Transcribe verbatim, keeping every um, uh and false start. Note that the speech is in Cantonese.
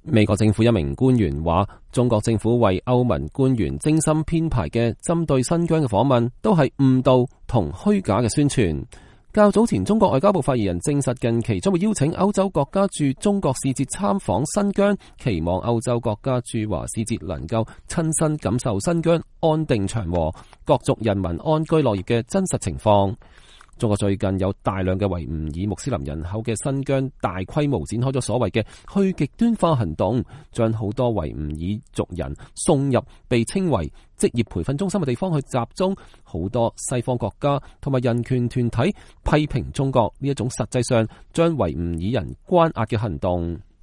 美國政府一名官員話，中國政府為歐盟官員精心編排嘅針對新疆嘅訪問，都係誤導同虛假嘅宣傳。較早前，中國外交部發言人證實，近期將會邀請歐洲國家駐中國使節參訪新疆，期望歐洲國家駐華使節能夠親身感受新疆安定祥和、各族人民安居樂業嘅真實情況。中國最近有大量嘅維吾爾穆斯林人口嘅新疆大規模展開咗所謂嘅去極端化行動，將好多維吾爾族人送入被稱為職業培訓中心嘅地方去集中。好多西方國家同埋人權團體批評中國呢一種實際上將維吾爾人關押嘅行動。